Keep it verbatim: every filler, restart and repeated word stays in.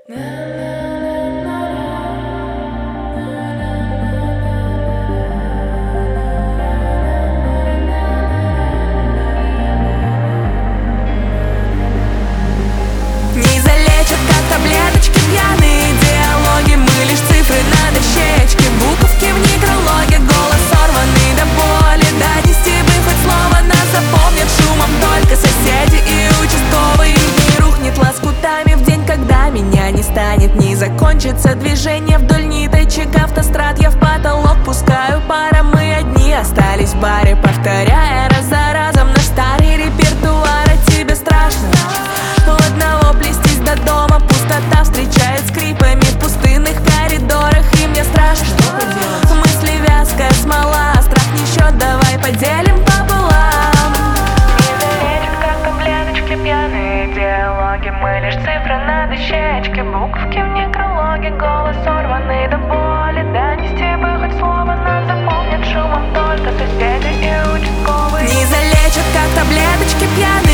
залечат, как таблеточки пьяные диалоги. Мы лишь цифры на дощечке, буковки в некрологе. Голос сорванный до боли, донести бы хоть слово. Нас запомнят шумом только соседи и участковый. Не рухнет лоскутами в день, когда меня не станет. Не закончится движение вдоль ниточек автострад. Я в потолок пускаю пара, мы одни остались в баре, повторяя раз за разом наш старый репертуар. А тебе страшно у одного плестись до дома? Пустота встречает скрипами в пустынных коридорах. И мне страшно, мысли вязкая смола. Страх не счет, давай поделим пополам. Не залечат, как таблеточки пьяные диалоги. Мы лишь цифры на дощечке, буковки в некрологе. Голос сорванный до боли, донести бы хоть слово. Нас запомнят шумом только соседи и участковые. Не залечат, как таблеточки пьяные